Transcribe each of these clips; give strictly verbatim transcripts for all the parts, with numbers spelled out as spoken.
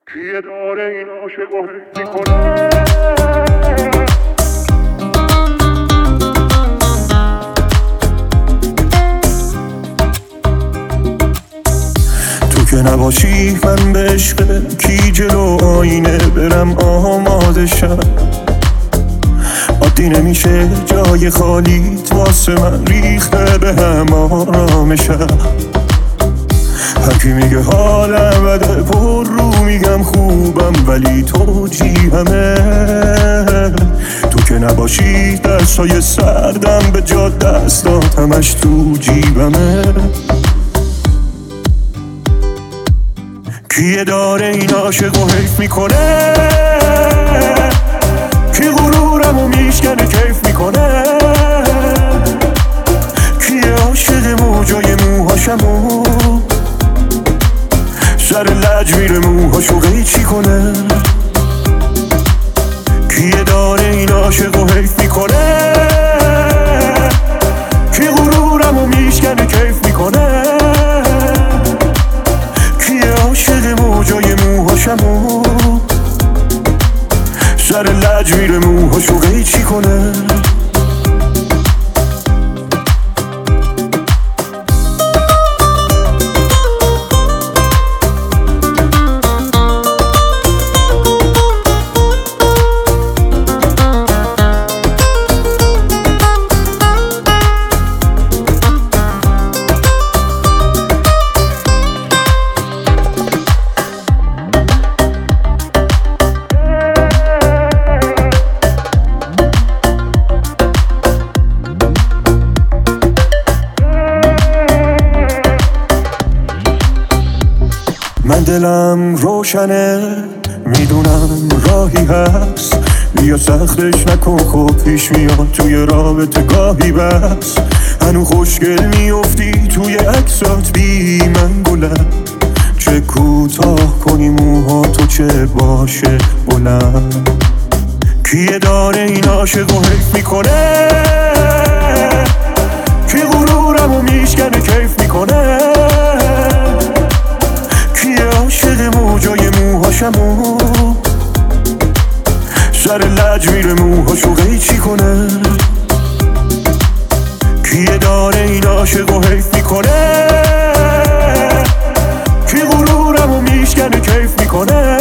کیه داره این عاشقو حیف میکنه؟ تو که نباشی من به عشق کی جلو آینه برم آماده شم. عادی نمیشه جای خالیت واسه من ریخته به هم آرامشم. هرکی میگه حالم بده پر رو میگم خوبم ولی تو جیبمه. تو که نباشی دستای سردم به جا دستات همش تو جیبمه. کیه داره این عاشقو حیف میکنه؟ کی غرورمو میشکنه کیف میکنه؟ کیه عاشق موجای موهاشمو سر لج میره موهاشو قیچی کنه؟ کیه داره این عاشقو حیف میکنه؟ کی غرورمو میشکنه کیف میکنه؟ کیه عاشق موجای موهاشمو سر لج میره موهاشو قیچی کنه؟ من دلم روشنه میدونم راهی هست، بیا سختش نکن خب پیش میاد توی رابطه گاهی بس. هنو خوشگل میافتی توی عکسات بی من گلم، چه کوتاه کنی موها تو چه باشه بلند. کیه داره این عاشقو حیف میکنه؟ کی غرورمو میشکنه کیف میکنه؟ کیه عاشق موجای موهاشمو سر لج میره موهاشو قیچی کنه؟ کیه داره این عاشقو حیف میکنه؟ کی غرورمو میشکنه کیف میکنه؟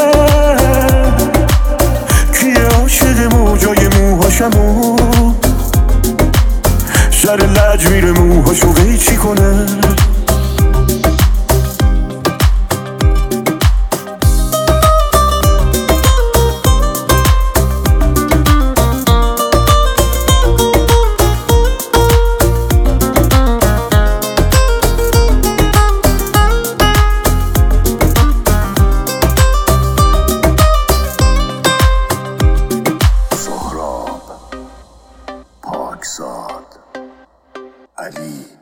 کیه عاشق موجای موهاشمو سر لج میره موهاشو قیچی کنه؟ پاکزاد علی